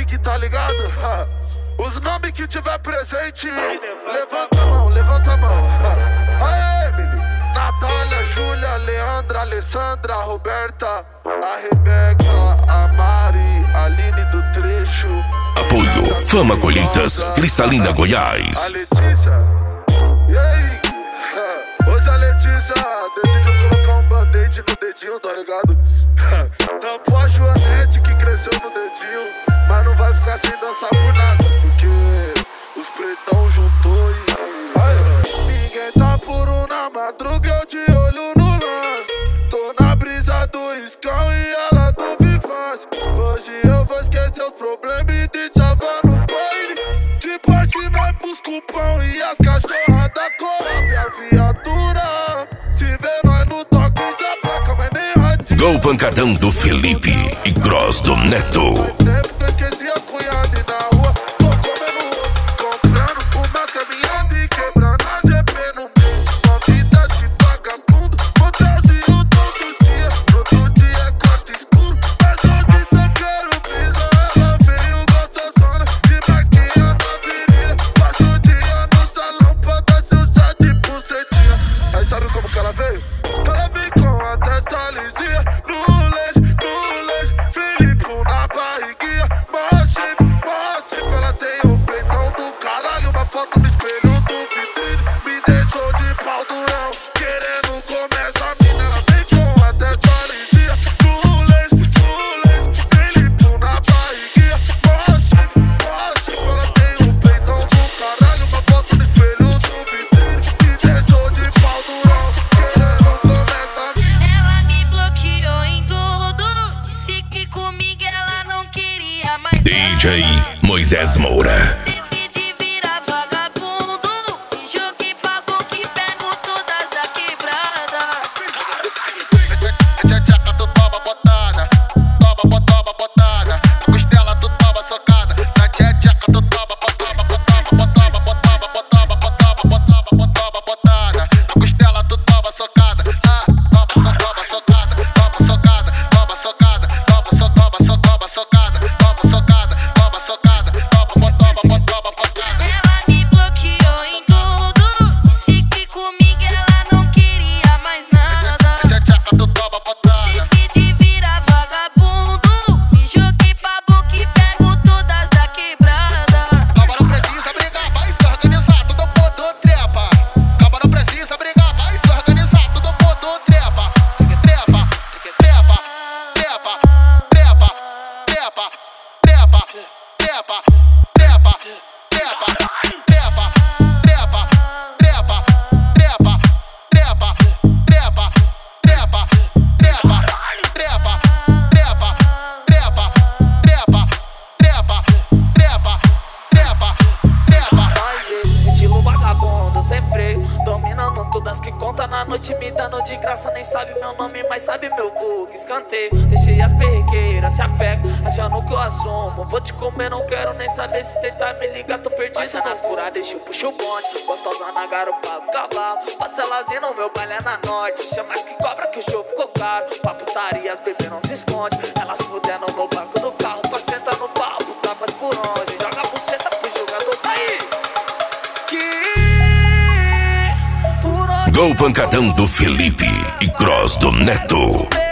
Big, tá ligado? Os nomes que tiver presente, levanta a mão, levanta a mão. Aê, Emily, Natália, Júlia, Leandra, Alessandra, Roberta, a Rebeca, a Mari, a Aline do Trecho. Apoio Fama Colheitas, Cristalina, Goiás. A Letícia, e aí? Hoje a Letícia decidiu colocar um band-aid no dedinho, tá ligado? Tampou a Joanete que cresceu no dedinho, mas não vai ficar sem dançar por nada, porque os pretão juntou e... Ninguém tá puro na madruga, eu de olho no lance. Tô na brisa do Iscão e ela do Vivaz. Hoje eu vou esquecer os problemas e te chavar no baile. De parte nós pros cupão e as cachorras da Coab. A viatura, se vê nós no toque já placa, mas nem radinho. Gol pancadão do Felipe e Cross do Neto. Tempo que eu esqueci a cunhada e na rua tô comendo ovo, comprando uma caminhada e quebrando a GP no meio. Uma vida de vagabundo, motelzinho todo dia. No outro dia é quarto escuro, mas hoje só quero brisa. Ela veio gostosona, de marquinha na virilha. Passa o dia no salão pra dar seu chá de bucetinha. Aí sabe como que ela veio? Ela vem com a testa lisinha, no leite, Felipe na barriguinha. Mostre, ela tem um peitão do caralho. Uma foto no espelho do vitrine, me deixou de pau durão, querendo comer essa mina. Ela vem com a testa lisinha, no leite, Felipe na barriguinha. Mostre, ela tem um peitão do caralho. Uma foto no espelho do vitrine, me deixou de pau durão, querendo comer essa mina. Ela me bloqueou em tudo, disse que comigo ela não queria mais DJ Moisés Moura. Decidi virar vagabundo e joguei pra boca e pego todas da quebrada. Tcheca, tu toma botada, toma botada. Na costela tu toma socada. Na tcheca tu toma botada. Na costela tu toma socada. Toma socada. Ela me bloqueou em tudo, disse que comigo ela não queria mais nada. Tcheca tu toma botada. Decidi virar vagabundo e joguei pra boca e pego todas da quebrada. Calma, não precisa brigar, vai se organizar, tudo mundo trepa. Calma, não precisa brigar, vai se organizar, tudo mundo trepa. Estilo vagabundo, sem freio, dominando todas que conta na noite, me dando de graça. Nem sabe meu nome, mas sabe meu vulgo. Escanteio, deixei as perrequeiras, se apega, achando que eu assumo. Vou te comer, não quero nem saber. Se tentar me ligar, tô perdido. Vai nas pura, deixa eu puxo o bonde. Gostosa na garupa do cavalo, passa elas vindo, meu baile é na norte. Chama as que cobra que o show ficou caro. Pra putaria, as bebês não se esconde. Elas fudendo no banco do carro, pra sentar no pau, puta faz por onde. Joga a buceta pro jogador, aí. Gol pancadão do Felipe e Cross do Neto.